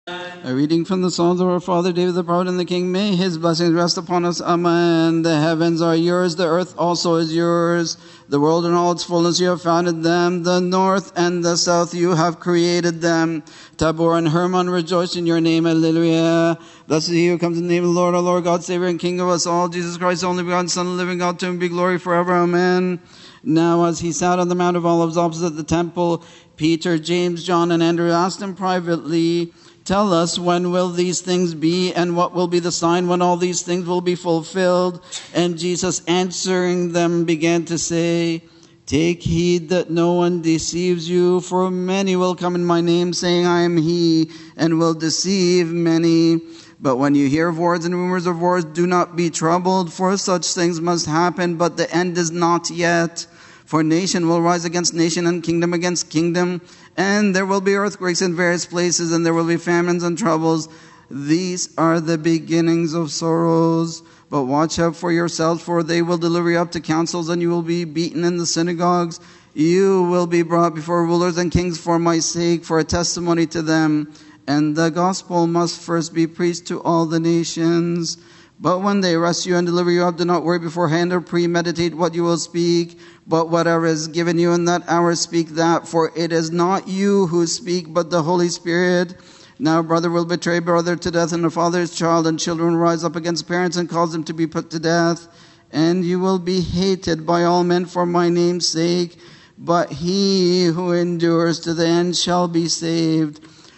A reading from the Psalms of our father David the prophet and the king. May his blessings rest upon us. Amen. The heavens are yours, the earth also is yours. The world and all its fullness, you have founded them. The north and the south, you have created them. Tabor and Hermon rejoice in your name. Alleluia. Blessed is he who comes in the name of the Lord, our Lord, God, Savior and King of us all. Jesus Christ, only begotten Son of the living God, to him be glory forever. Amen. Now as he sat on the Mount of Olives opposite the temple, Peter, James, John, and Andrew asked him privately, "Tell us, when will these things be, and what will be the sign when all these things will be fulfilled?" And Jesus answering them began to say, "Take heed that no one deceives you, for many will come in my name, saying, 'I am he,' and will deceive many. But when you hear of wars and rumors of wars, do not be troubled, for such things must happen, but the end is not yet. For nation will rise against nation and kingdom against kingdom, and there will be earthquakes in various places, and there will be famines and troubles. These are the beginnings of sorrows. But watch out for yourselves, for they will deliver you up to councils, and you will be beaten in the synagogues. You will be brought before rulers and kings for my sake, for a testimony to them. And the gospel must first be preached to all the nations. But when they arrest you and deliver you up, do not worry beforehand or premeditate what you will speak. But whatever is given you in that hour, speak that. For it is not you who speak, but the Holy Spirit. Now brother will betray brother to death, and a father's child, and children will rise up against parents and cause them to be put to death. And you will be hated by all men for my name's sake. But he who endures to the end shall be saved.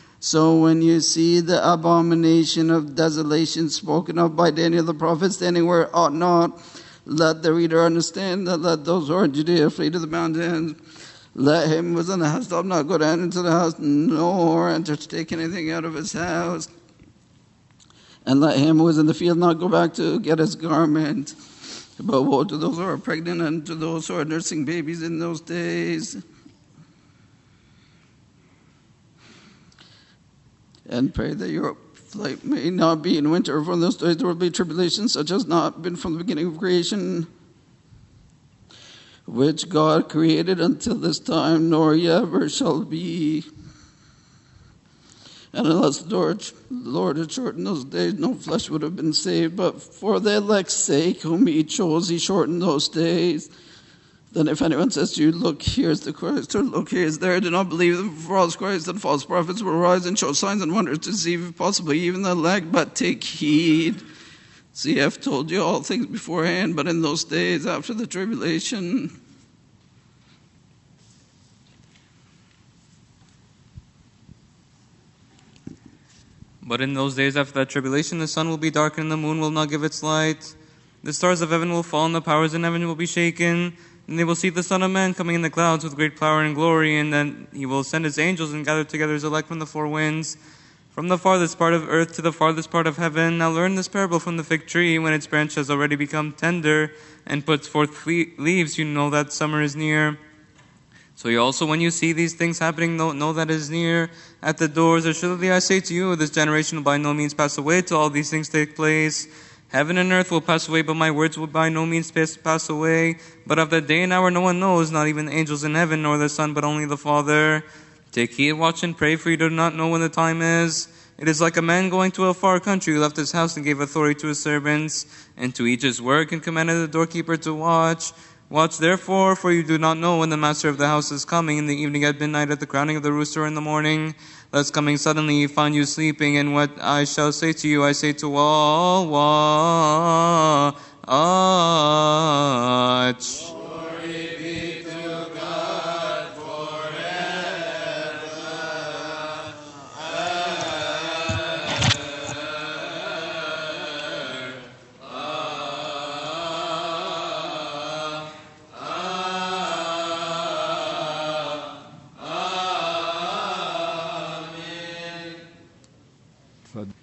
So when you see the abomination of desolation spoken of by Daniel the prophet standing where it ought not, let the reader understand that let those who are in Judea flee to the mountains. Let him who is in the housetop not go down into the house, nor enter to take anything out of his house. And let him who is in the field not go back to get his garment. But woe to those who are pregnant and to those who are nursing babies in those days. And pray that your flight may not be in winter, for in those days there will be tribulation such as not been from the beginning of creation, which God created until this time, nor ever shall be. And unless the Lord had shortened those days, no flesh would have been saved. But for the elect's sake, whom he chose, he shortened those days. Then if anyone says to you, "Look, here's the Christ," or "Look, here is there," do not believe them, for false Christ and false prophets will rise and show signs and wonders to deceive, possibly even the elect. But take heed. See, I've told you all things beforehand, but in those days after the tribulation, But in those days after that tribulation, the sun will be darkened, and the moon will not give its light. The stars of heaven will fall, and the powers in heaven will be shaken. And they will see the Son of Man coming in the clouds with great power and glory, and then he will send his angels and gather together his elect from the four winds, from the farthest part of earth to the farthest part of heaven. Now learn this parable from the fig tree. When its branch has already become tender and puts forth leaves, you know that summer is near. So you also, when you see these things happening, know that it is near at the doors. Assuredly I say to you, this generation will by no means pass away till all these things take place. Heaven and earth will pass away, but my words will by no means pass away. But of that day and hour no one knows, not even the angels in heaven, nor the Son, but only the Father. Take heed, watch and pray, for you do not know when the time is. It is like a man going to a far country who left his house and gave authority to his servants, and to each his work, and commanded the doorkeeper to watch. Watch therefore, for you do not know when the master of the house is coming, in the evening at midnight, at the crowing of the rooster, in the morning, lest coming suddenly he find you sleeping. And what I shall say to you, I say to all, watch. Glory be to God forever. Amen.